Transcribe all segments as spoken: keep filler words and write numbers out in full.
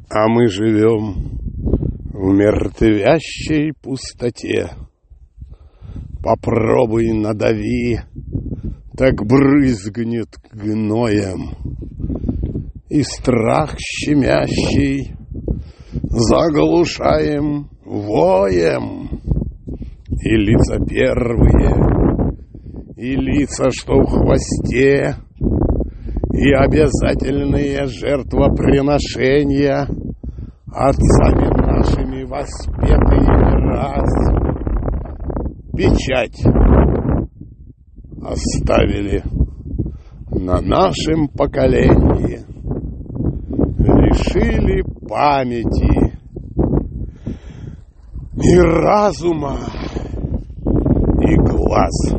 А мы живем в мертвящей пустоте. Попробуй надави, так брызгнет гноем. И страх щемящий заглушаем воем. И лица первые, и лица, что в хвосте, и обязательные жертвоприношения, отцами нашими воспетые не раз, печать оставили на нашем поколении, лишили памяти и разума, и глаз.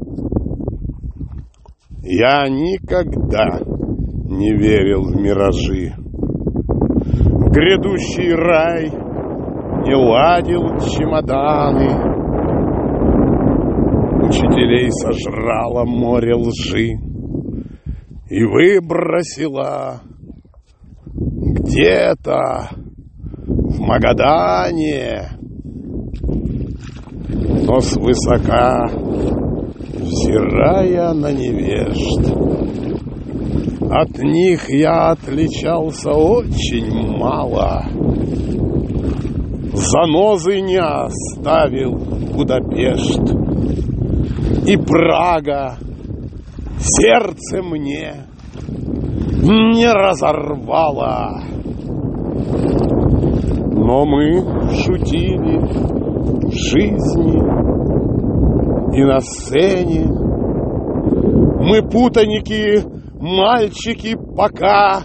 Я никогда не верил в миражи. Грядущий рай не ладил чемоданы. Учителей сожрало море лжи и выбросило где-то в Магадане. Но свысока, взирая на невежд, от них я отличался очень мало. Занозы не оставил Будапешт, и Прага сердце мне не разорвала. Но мы шутили в жизни и на сцене. Мы путаники, мальчики пока,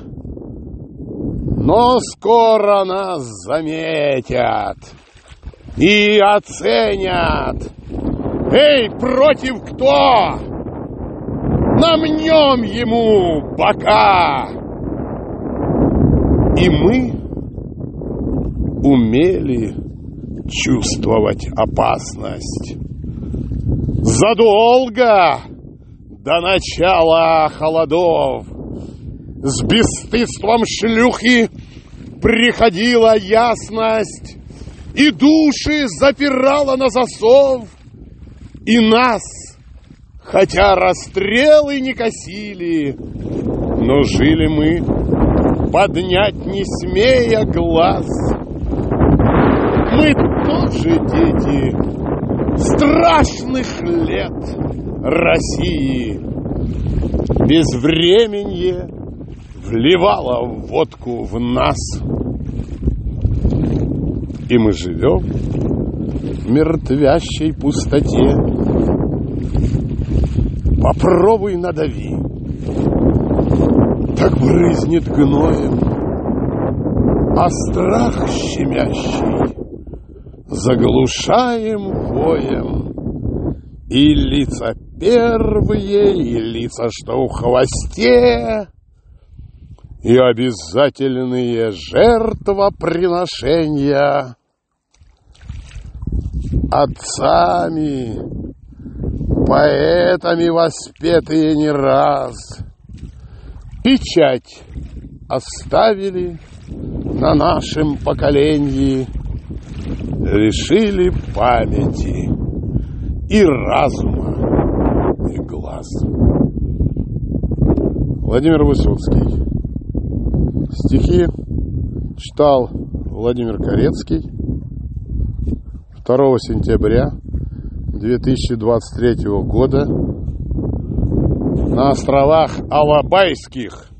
но скоро нас заметят и оценят. Эй, против кто? Намнем ему бока. И мы умели чувствовать опасность задолго до начала холодов. С бесстыдством шлюхи приходила ясность, и души запирала на засов, и нас, хотя расстрелы не косили, но жили мы, поднять не смея глаз. Мы тоже дети страшных лет России. Безвременье вливало водку в нас, и мы живем в мертвящей пустоте. Попробуй надави, так брызнет гноем, а страх щемящий заглушаем воем. И лица первые, и лица, что в хвосте, и обязательные жертвоприношения отцами, поэтами воспетые не раз, печать оставили на нашем поколении, лишили памяти и разума, и глаз. Владимир Высоцкий. Стихи читал Владимир Корецкий второго сентября две тысячи двадцать третьего года на островах Алабайских.